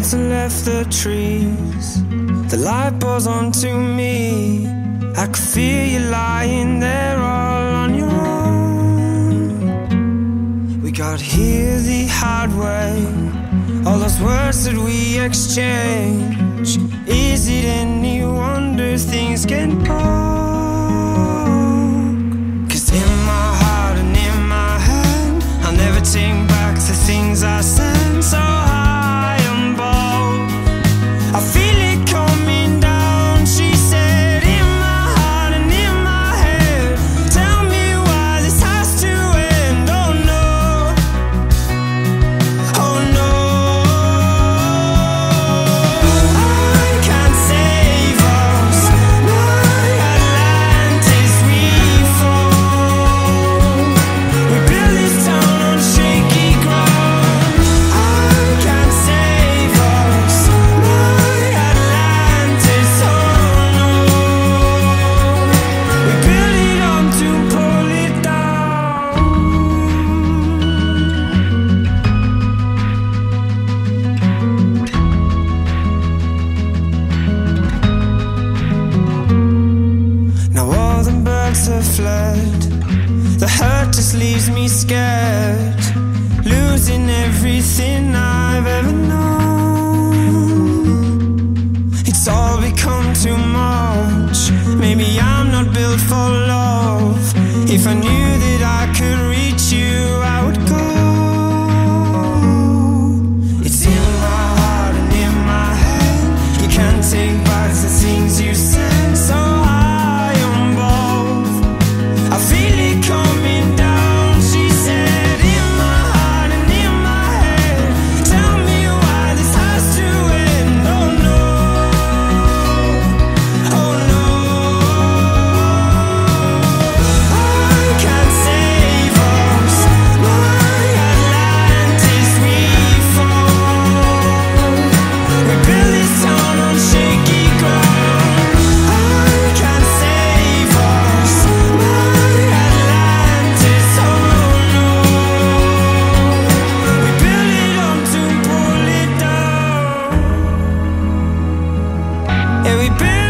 clouds and left the trees. The light pours onto me. I could feel you lying there all on your own. We got here the hard way. All those words that we exchange. Is it any wonder things get broke? 'Cause in my heart and in my head, I'll never take back the things I said. So high and bold, I feel it coming down. She said, in my heart and in my head, tell me why this has to end. Oh no, oh no, I can't save us. My Atlantis, we fall. We built this town on shaky ground. I can't save us. My Atlantis, oh no. We built it up to pull it down. Now all the birds have fled. The hurt just leaves me scared, losing everything I've ever known. It's all become too much. Maybe I'm not built for love. If I knew that I could reach you, I would go. It's in my heart and in my head. You can't take back the things you said. So high on both, I feel it coming down. She said, in my heart and in my head, tell me why this has to end. Oh no, oh no, I can't save us. My Atlantis, we fall. We built this town on shaky ground. I can't save us. My Atlantis, oh no. We built it up to pull it down. Yeah, we built